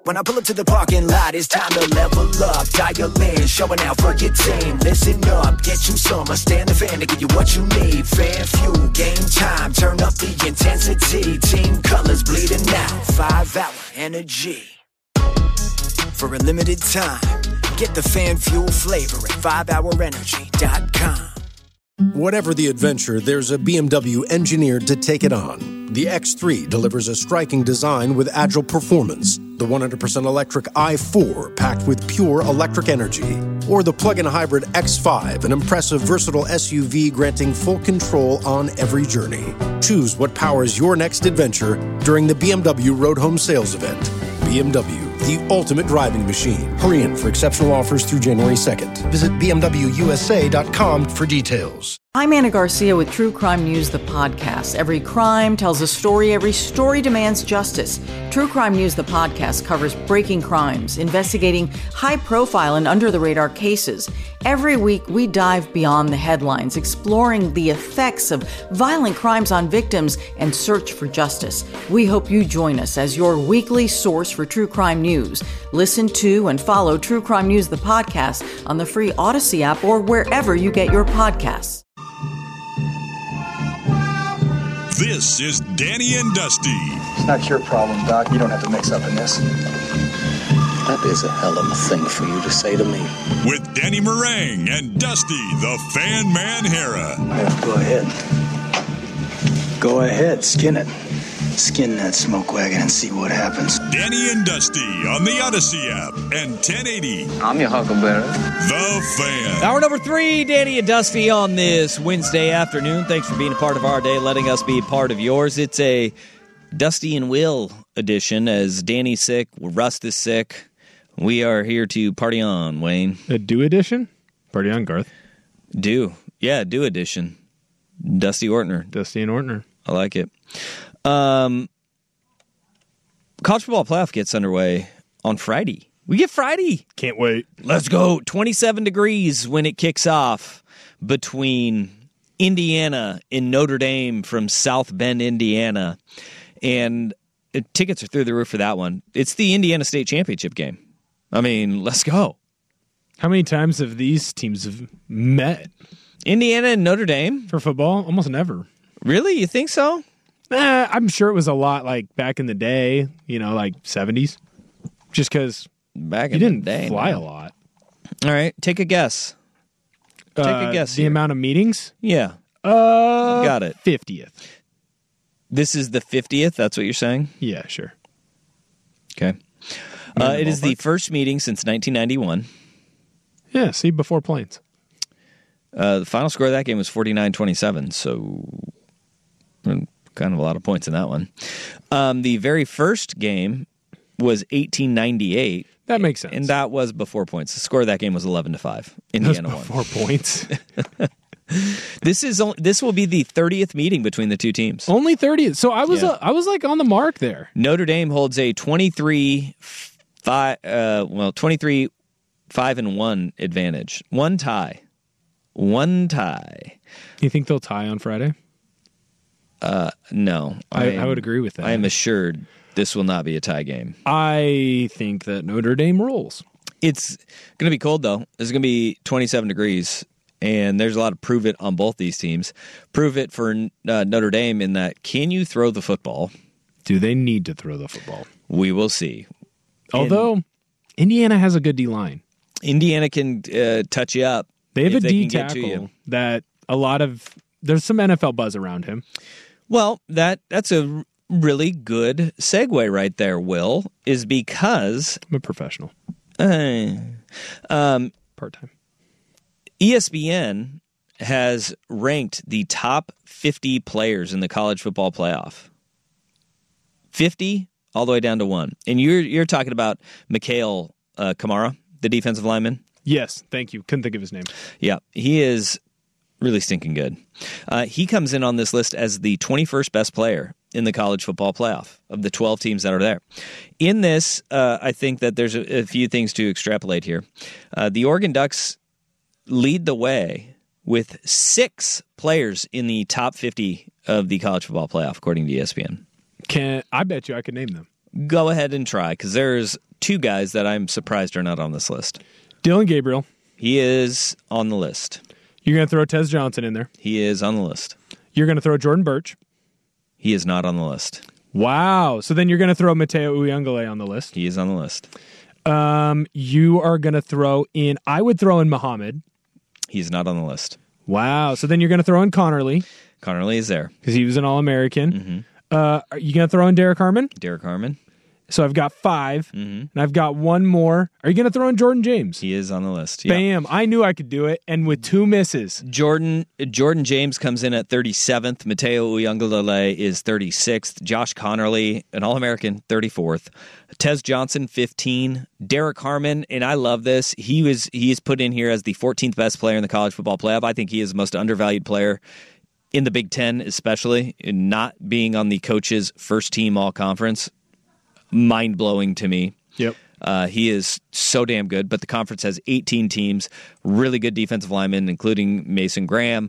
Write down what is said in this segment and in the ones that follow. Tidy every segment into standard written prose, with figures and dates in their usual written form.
When I pull up to the parking lot, it's time to level up. Dial in, showing out for your team. Listen up, get you some. Stand the fan to give you what you need. Fan fuel, game time, turn up the intensity. Team colors bleeding out, 5-hour energy. For a limited time, get the fan fuel flavor at 5hourenergy.com. Whatever the adventure, there's a BMW engineered to take it on. The X3 delivers a striking design with agile performance. The 100% electric i4 packed with pure electric energy. Or the plug-in hybrid X5, an impressive, versatile SUV granting full control on every journey. Choose what powers your next adventure during the BMW Road Home Sales Event. BMW, the ultimate driving machine. Hurry in for exceptional offers through January 2nd. Visit BMWUSA.com for details. I'm Anna Garcia with True Crime News, the podcast. Every crime tells a story. Every story demands justice. True Crime News, the podcast, covers breaking crimes, investigating high-profile and under-the-radar cases. Every week, we dive beyond the headlines, exploring the effects of violent crimes on victims and search for justice. We hope you join us as your weekly source for true crime news. Listen to and follow True Crime News, the podcast, on the free Odyssey app or wherever you get your podcasts. This is Danny and Dusty. It's not your problem, Doc. You don't have to mix up in this. That is a hell of a thing for you to say to me. With Danny Meringue and Dusty, the Fan Man Hera. Yeah, go ahead. Go ahead, skin it. Skin that smoke wagon and see what happens. Danny and Dusty on the Odyssey app and 1080. I'm your Huckleberry. The Fan. Hour number 3, Danny and Dusty on this Wednesday afternoon. Thanks for being a part of our day, letting us be a part of yours. It's a Dusty and Will edition as Danny's sick, Rust is sick. We are here to party on, Wayne. A do edition? Party on, Garth. Do. Yeah, do edition. Dusty Ortner. Dusty and Ortner. I like it. College football playoff gets underway on Friday. We get Friday. Can't wait. Let's go. 27 degrees when it kicks off between Indiana and Notre Dame from South Bend, Indiana. And tickets are through the roof for that one. It's the Indiana State Championship game. I mean, let's go. How many times have these teams have met? Indiana and Notre Dame? For football? Almost never. Really? You think so? I'm sure it was a lot like back in the day, like 70s. Just because you didn't fly a lot. All right. Take a guess. Take a guess. The amount of meetings? Yeah. Got it. 50th. This is the 50th? That's what you're saying? Yeah, sure. Okay. It is the first meeting since 1991. Yeah, see, before planes. The final score of that game was 49-27, so kind of a lot of points in that one. The very first game was 1898. That makes sense. And that was before points. The score of that game was 11-5. Indiana won. Before points. This will be the 30th meeting between the two teams. Only 30th. So I was like on the mark there. Notre Dame holds a 23-5-1 advantage. One tie. You think they'll tie on Friday? No. I would agree with that. I am assured this will not be a tie game. I think that Notre Dame rolls. It's going to be cold, though. It's going to be 27 degrees, and there's a lot of prove it on both these teams. Prove it for Notre Dame in that, can you throw the football? Do they need to throw the football? We will see. Although, Indiana has a good D-line. Indiana can touch you up. They have a D tackle that there's some NFL buzz around him. Well, that's a really good segue right there, Will, is because I'm a professional. Part-time. ESPN has ranked the top 50 players in the college football playoff. 50 all the way down to 1. And you're talking about Mikhail Kamara, the defensive lineman? Yes, thank you. Couldn't think of his name. Yeah, he is really stinking good. He comes in on this list as the 21st best player in the college football playoff of the 12 teams that are there. In this, I think that there's a few things to extrapolate here. The Oregon Ducks lead the way with 6 players in the top 50 of the college football playoff, according to ESPN. I bet you I could name them. Go ahead and try, because there's two guys that I'm surprised are not on this list. Dylan Gabriel. He is on the list. You're going to throw Tez Johnson in there. He is on the list. You're going to throw Jordan Birch. He is not on the list. Wow. So then you're going to throw Mateo Uyunglele on the list. He is on the list. You are going to throw in, I would throw in Muhammad. He's not on the list. Wow. So then you're going to throw in Connerly. Connerly is there. Because he was an All-American. Mm-hmm. Are you going to throw in Derek Harmon? Derek Harmon. So I've got 5, and I've got one more. Are you going to throw in Jordan James? He is on the list. Yeah. Bam. I knew I could do it, and with 2 misses. Jordan James comes in at 37th. Mateo Uyunglele is 36th. Josh Connerly, an All-American, 34th. Tez Johnson, 15. Derek Harmon, and I love this. He is put in here as the 14th best player in the college football playoff. I think he is the most undervalued player in the Big Ten, especially, in not being on the coach's first team all-conference. Mind-blowing to me. Yep. He is so damn good, but the conference has 18 teams, really good defensive linemen, including Mason Graham.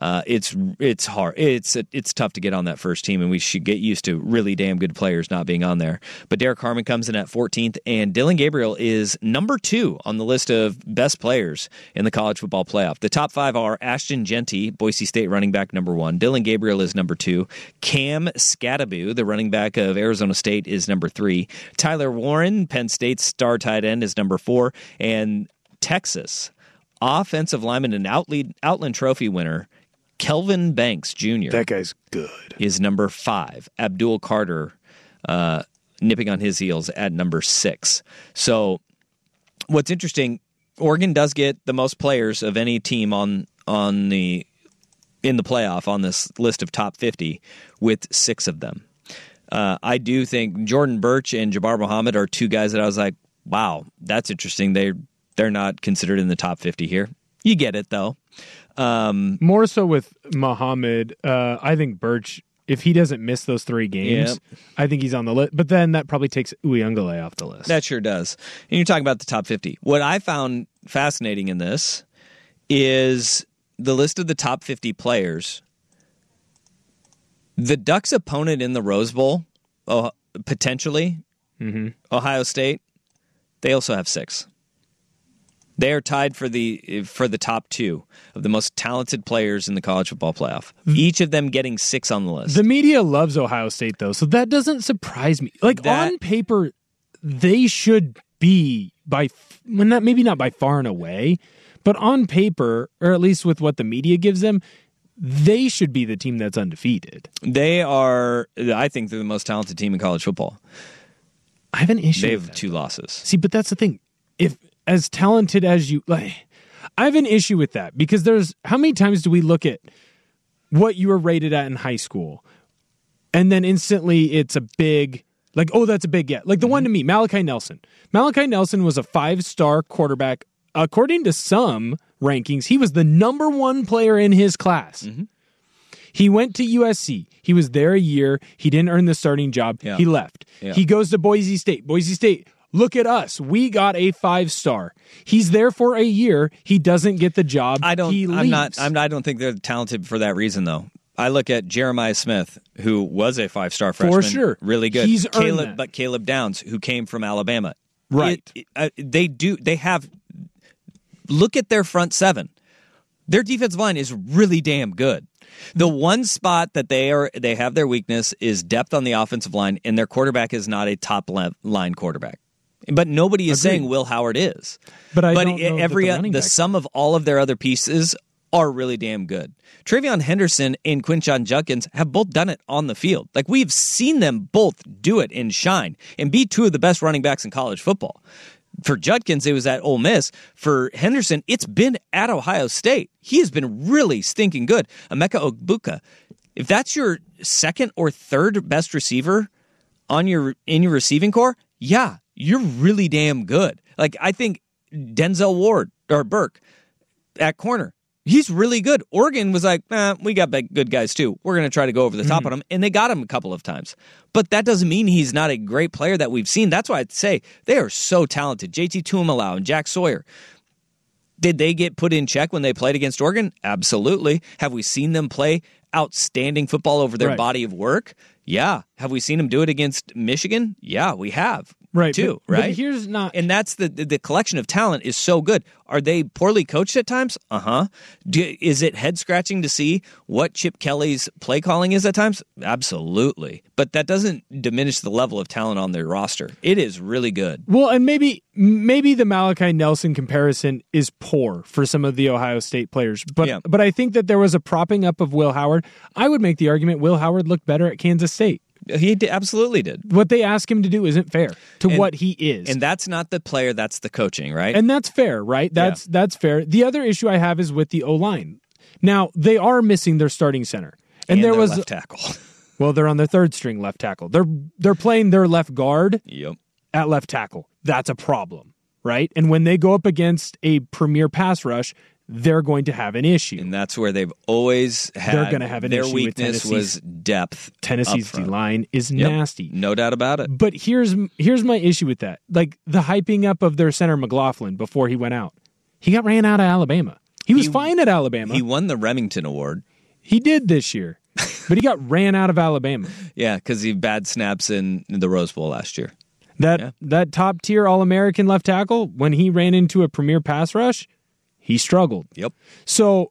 It's hard. It's tough to get on that first team, and we should get used to really damn good players not being on there. But Derek Harmon comes in at 14th, and Dylan Gabriel is number 2 on the list of best players in the college football playoff. The top 5 are Ashton Jeanty, Boise State running back, number 1. Dylan Gabriel is number 2. Cam Skattebo, the running back of Arizona State, is number 3. Tyler Warren, Penn State's star tight end, is number 4. And Texas offensive lineman and Outland Trophy winner Kelvin Banks Jr. That guy's good. Is number 5. Abdul Carter nipping on his heels at number 6. So what's interesting, Oregon does get the most players of any team in the playoff on this list of top 50 with 6 of them. I do think Jordan Birch and Jabbar Muhammad are 2 guys that I was like, wow, that's interesting. They're not considered in the top 50 here. You get it, though. More so with Muhammad. I think Birch, if he doesn't miss those 3 games, I think he's on the list. But then that probably takes Uyunglele off the list. That sure does. And you're talking about the top 50. What I found fascinating in this is the list of the top 50 players. The Ducks' opponent in the Rose Bowl, potentially, Ohio State, they also have 6. They are tied for the top 2 of the most talented players in the college football playoff. Each of them getting 6 on the list. The media loves Ohio State, though, so that doesn't surprise me. On paper, they should be maybe not by far and away, but on paper, or at least with what the media gives them, they should be the team that's undefeated. They are, I think they're the most talented team in college football. I have an issue. They have 2 losses. See, but that's the thing. If as talented as you, I have an issue with that because how many times do we look at what you were rated at in high school and then instantly it's a big, that's a big get. Like the one to me, Malachi Nelson. Malachi Nelson was a 5-star quarterback. According to some rankings, he was the number 1 player in his class. Mm-hmm. He went to USC. He was there a year. He didn't earn the starting job. Yeah. He left. Yeah. He goes to Boise State. Boise State, look at us. We got a 5-star. He's there for a year. He doesn't get the job. I don't think they're talented for that reason, though. I look at Jeremiah Smith, who was a 5-star freshman. For sure. Really good. He's earned that. But Caleb Downs, who came from Alabama. Right. Look at their front 7. Their defensive line is really damn good. The one spot that they have their weakness is depth on the offensive line, and their quarterback is not a top line quarterback. But nobody is saying Will Howard is. But the sum of all of their other pieces are really damn good. Travion Henderson and Quinshon Judkins have both done it on the field. We've seen them both do it and shine and be 2 of the best running backs in college football. For Judkins, it was at Ole Miss. For Henderson, it's been at Ohio State. He has been really stinking good. Emeka Ogbuka, if that's your 2nd or 3rd best receiver in your receiving core, yeah, you're really damn good. I think Denzel Ward or Burke at corner, he's really good. Oregon was like, we got good guys too. We're going to try to go over the top on him, and they got him a couple of times. But that doesn't mean he's not a great player that we've seen. That's why I'd say they are so talented. JT Tuimoloau and Jack Sawyer. Did they get put in check when they played against Oregon? Absolutely. Have we seen them play outstanding football over their body of work? Yeah. Have we seen them do it against Michigan? Yeah, we have. too, right? But here's not, and that's the collection of talent is so good. Are they poorly coached at times? Is it head scratching to see what Chip Kelly's play calling is at times? Absolutely, but that doesn't diminish the level of talent on their roster. It is really good. Well, and maybe the Malachi Nelson comparison is poor for some of the Ohio State players, but I think that there was a propping up of Will Howard. I would make the argument Will Howard looked better at Kansas State. He absolutely did. What they ask him to do isn't fair to what he is. And that's not the player, that's the coaching, right? And that's fair, right? That's fair. The other issue I have is with the O-line. Now, they are missing their starting center. And there was left tackle. Well, they're on their third string left tackle. They're playing their left guard at left tackle. That's a problem, right? And when they go up against a premier pass rush, they're going to have an issue. And that's where they've always had they're going to have an their issue weakness with was depth. Tennessee's D-line is nasty. No doubt about it. But here's my issue with that. Like the hyping up of their center McLaughlin before he went out. He got ran out of Alabama. He was fine at Alabama. He won the Remington Award. He did this year. But he got ran out of Alabama. Yeah, because he had bad snaps in the Rose Bowl last year. That top tier All-American left tackle, when he ran into a premier pass rush, he struggled. Yep. So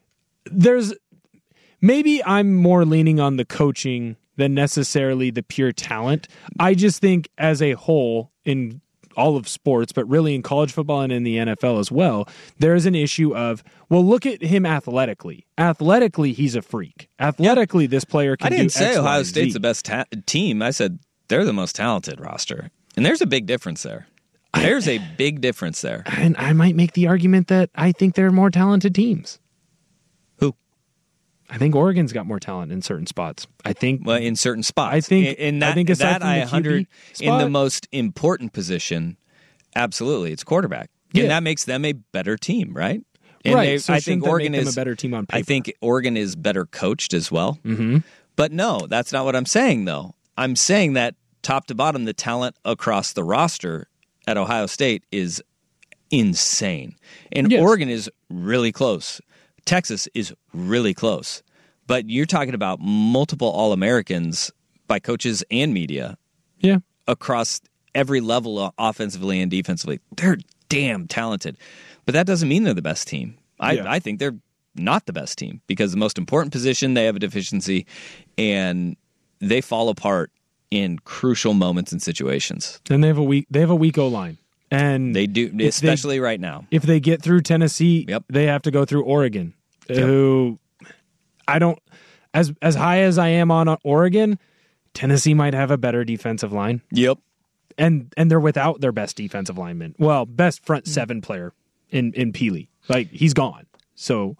maybe I'm more leaning on the coaching than necessarily the pure talent. I just think as a whole in all of sports, but really in college football and in the NFL as well, there's an issue of, well, look at him athletically. Athletically, he's a freak. Athletically, this player can do I didn't say X, Ohio Y, and State's Z. the best team. I said they're the most talented roster. And there's a big difference there. There's a big difference there. And I might make the argument that I think they're more talented teams. Who? I think Oregon's got more talent in certain spots. In certain spots. I think aside from the 100 QB in the spot, most important position, absolutely, it's quarterback. Yeah. And that makes them a better team, right? And right. So I think Oregon make them is a better team on paper. I think Oregon is better coached as well. Mm-hmm. But no, that's not what I'm saying, though. I'm saying that top to bottom, the talent across the roster at Ohio State is insane. And Oregon is really close. Texas is really close. But you're talking about multiple All-Americans by coaches and media across every level, offensively and defensively. They're damn talented. But that doesn't mean they're the best team. I think they're not the best team because the most important position, they have a deficiency, and they fall apart in crucial moments and situations. And they have a weak O-line. And they do, especially right now. If they get through Tennessee, they have to go through Oregon, who I don't, as high as I am on Oregon, Tennessee might have a better defensive line. Yep. And they're without their best defensive lineman. Well, best front seven player in Peely. Like, he's gone. So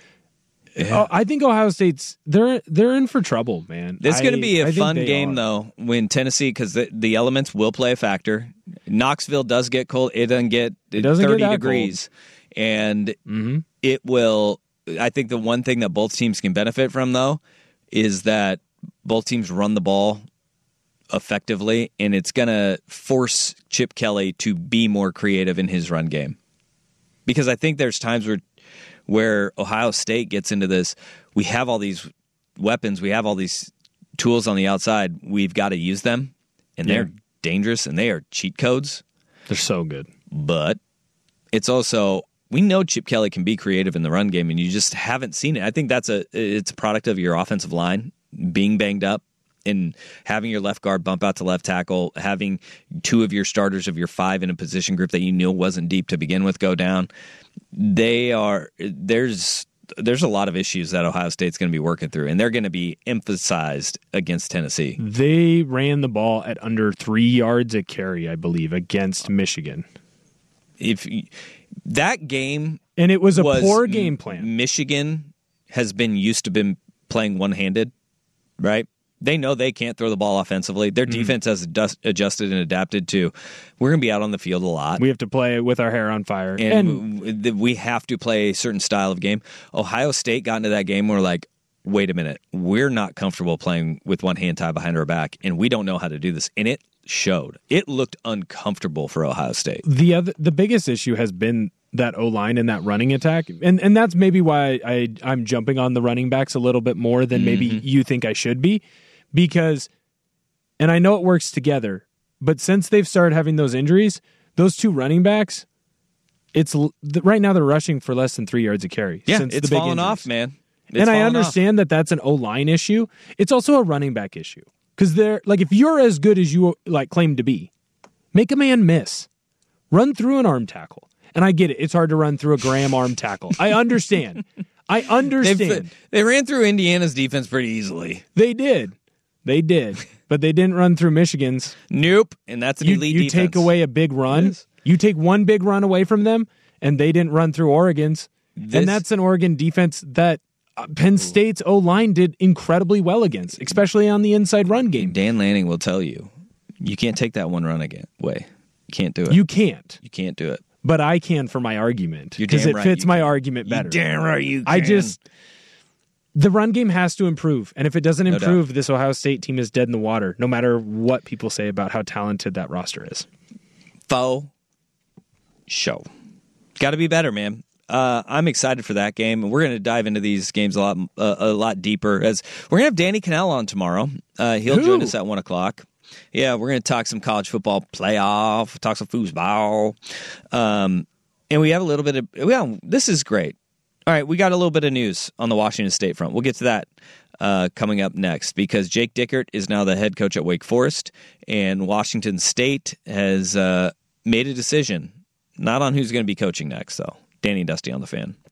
I think Ohio State's they're in for trouble, man. This is going to be a fun game, though, when Tennessee, because the elements will play a factor. Knoxville does get cold. It doesn't get 30 degrees. Cold. And it will, I think the one thing that both teams can benefit from, though, is that both teams run the ball effectively, and it's going to force Chip Kelly to be more creative in his run game. Because I think there's times where Ohio State gets into this, we have all these weapons, we have all these tools on the outside, we've got to use them, and they're dangerous, and they are cheat codes. They're so good. But it's also, we know Chip Kelly can be creative in the run game, and you just haven't seen it. I think it's a product of your offensive line being banged up, and having your left guard bump out to left tackle, having two of your starters of your five in a position group that you knew wasn't deep to begin with go down. There's a lot of issues that Ohio State's going to be working through, and they're going to be emphasized against Tennessee. They ran the ball at under 3 yards a carry, I believe, against Michigan. If that game, and it was a poor game plan. Michigan has been used to been playing one-handed, right? They know they can't throw the ball offensively. Their defense has adjusted and adapted to, we're going to be out on the field a lot. We have to play with our hair on fire. And we have to play a certain style of game. Ohio State got into that game where, like, wait a minute, we're not comfortable playing with one hand tied behind our back, and we don't know how to do this. And it showed. It looked uncomfortable for Ohio State. The biggest issue has been that O-line and that running attack. And that's maybe why I'm jumping on the running backs a little bit more than maybe you think I should be. Because, and I know it works together, But since they've started having those injuries, those two running backs, right now they're rushing for less than 3 yards a carry. Yeah, since it's the big fallen injuries. off, man. And I understand that that's an O-line issue. It's also a running back issue. Because they're like, if you're as good as you claim to be, make a man miss. Run through an arm tackle. And I get it. It's hard to run through a Graham arm tackle. I understand. They ran through Indiana's defense pretty easily. They did. But they didn't run through Michigan's. Nope. And that's an elite defense. You take away a big run. You take one big run away from them, and they didn't run through Oregon's. And that's an Oregon defense that Penn State's O-line did incredibly well against, especially on the inside run game. Dan Lanning will tell you, you can't take that one run away. You can't do it. You can't. You can't do it. But I can for my argument because it fits my argument better. You're damn right you can. The run game has to improve. And if it doesn't improve, this Ohio State team is dead in the water, no matter what people say about how talented that roster is. Faux show. Got to be better, man. I'm excited for that game, and we're going to dive into these games a lot deeper. As we're going to have Danny Cannell on tomorrow. He'll join us at 1:00. Yeah, we're going to talk some college football playoff, talk some foosball, and we have a little bit of. Well, this is great. All right, we got a little bit of news on the Washington State front. We'll get to that coming up next because Jake Dickert is now the head coach at Wake Forest, and Washington State has made a decision, not on who's going to be coaching next, though. Danny and Dusty on the Fan.